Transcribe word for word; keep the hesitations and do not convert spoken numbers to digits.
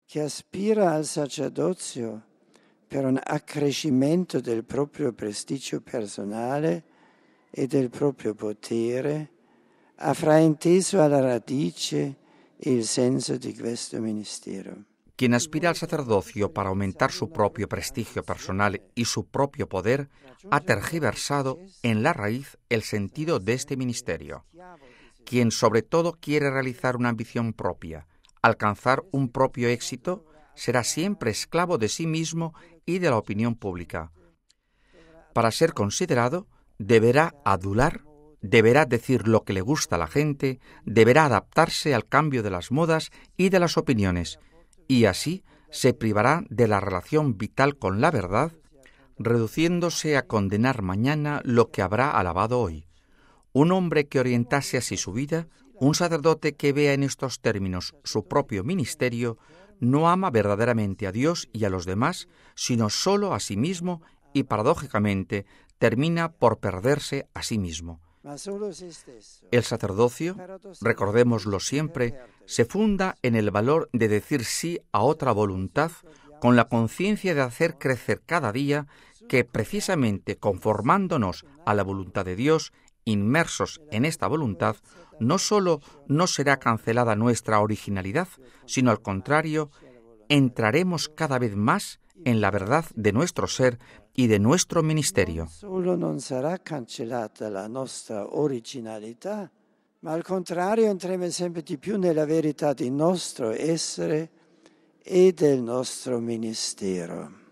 che aspira al sacerdozio per un accrescimento del proprio prestigio personale e del proprio potere, ha frainteso alla radice il senso di questo ministero. Quien aspira al sacerdocio para aumentar su propio prestigio personal y su propio poder, ha tergiversado en la raíz el sentido de este ministerio. Quien sobre todo quiere realizar una ambición propia, alcanzar un propio éxito, será siempre esclavo de sí mismo y de la opinión pública. Para ser considerado, deberá adular, deberá decir lo que le gusta a la gente, deberá adaptarse al cambio de las modas y de las opiniones, y así se privará de la relación vital con la verdad, reduciéndose a condenar mañana lo que habrá alabado hoy. Un hombre que orientase así su vida, un sacerdote que vea en estos términos su propio ministerio, no ama verdaderamente a Dios y a los demás, sino solo a sí mismo y, paradójicamente, termina por perderse a sí mismo. El sacerdocio, recordémoslo siempre, se funda en el valor de decir sí a otra voluntad, con la conciencia de hacer crecer cada día que, precisamente conformándonos a la voluntad de Dios, inmersos en esta voluntad, no sólo no será cancelada nuestra originalidad, sino al contrario, entraremos cada vez más en la verdad de nuestro ser y de nuestro ministerio. Non solo non sarà cancellata la nostra originalità, ma al contrario entreremo sempre di più nella verità del nostro essere e del nostro ministero.